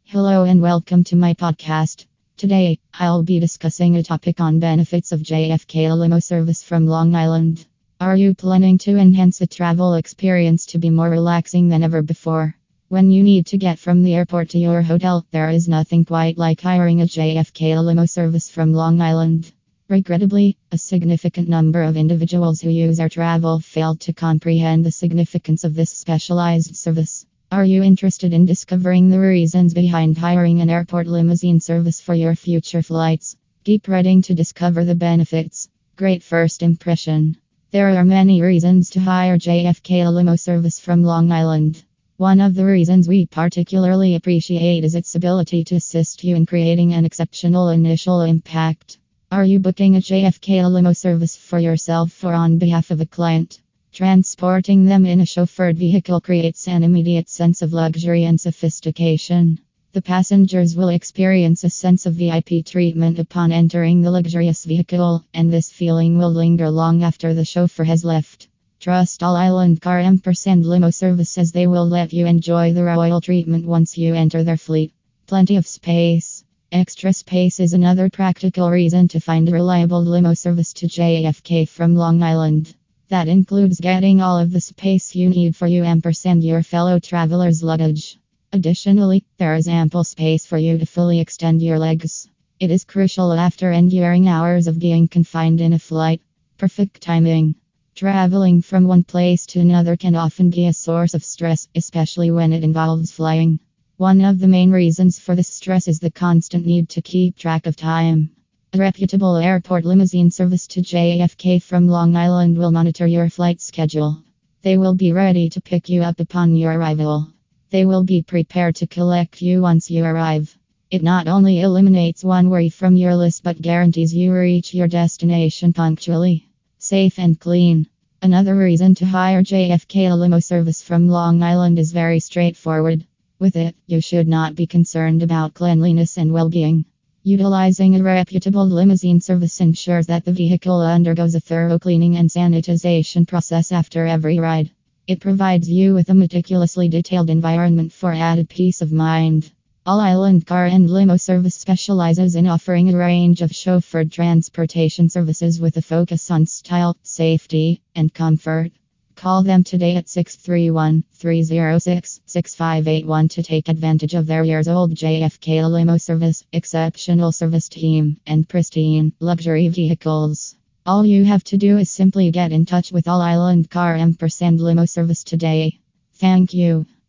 Hello and welcome to my podcast. Today, I'll be discussing a topic on benefits of JFK limo service from Long Island. Are you planning to enhance the travel experience to be more relaxing than ever before? When you need to get from the airport to your hotel, there is nothing quite like hiring a JFK limo service from Long Island. Regrettably, a significant number of individuals who use our travel fail to comprehend the significance of this specialized service. Are you interested in discovering the reasons behind hiring an airport limousine service for your future flights? Keep reading to discover the benefits. Great first impression. There are many reasons to hire JFK limo service from Long Island. One of the reasons we particularly appreciate is its ability to assist you in creating an exceptional initial impact. Are you booking a JFK limo service for yourself or on behalf of a client? Transporting them in a chauffeured vehicle creates an immediate sense of luxury and sophistication. The passengers will experience a sense of VIP treatment upon entering the luxurious vehicle, and this feeling will linger long after the chauffeur has left. Trust All Island Car & Limo Service as they will let you enjoy the royal treatment once you enter their fleet. Plenty of space. Extra space is another practical reason to find a reliable limo service to JFK from Long Island. That includes getting all of the space you need for you and your fellow travelers' luggage. Additionally, there is ample space for you to fully extend your legs. It is crucial after enduring hours of being confined in a flight. Perfect timing. Traveling from one place to another can often be a source of stress, especially when it involves flying. One of the main reasons for this stress is the constant need to keep track of time. A reputable airport limousine service to JFK from Long Island will monitor your flight schedule. They will be ready to pick you up upon your arrival. They will be prepared to collect you once you arrive. It not only eliminates one worry from your list but guarantees you reach your destination punctually, safe and clean. Another reason to hire JFK limo service from Long Island is very straightforward. With it, you should not be concerned about cleanliness and well-being. Utilizing a reputable limousine service ensures that the vehicle undergoes a thorough cleaning and sanitization process after every ride. It provides you with a meticulously detailed environment for added peace of mind. All Island Car & Limo Service specializes in offering a range of chauffeured transportation services with a focus on style, safety, and comfort. Call them today at 631-306-6581 to take advantage of their years-old JFK limo service, exceptional service team, and pristine luxury vehicles. All you have to do is simply get in touch with All Island Car & Limo Service today. Thank you.